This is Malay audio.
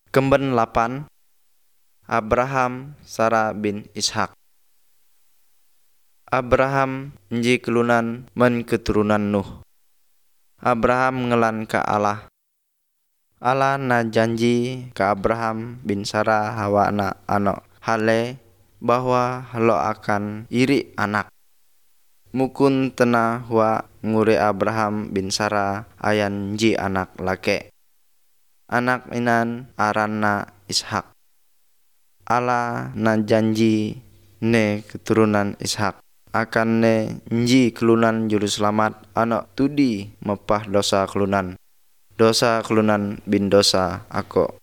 Kemben 8. Abraham, Sarah bin Ishak. Abraham nji kelunan men keturunan Nuh. Abraham ngelan ka Allah. Allah na janji ka Abraham bin Sarah hawa na anak hale bahwa lo akan iri anak. Mukun tena hua ngure Abraham bin Sarah ayan nji anak lake. Anak inan aranna Ishak. Allah na janji ne keturunan Ishak akan ne nji kelunan juru selamat anak tudi mepah dosa kelunan bin dosa ako.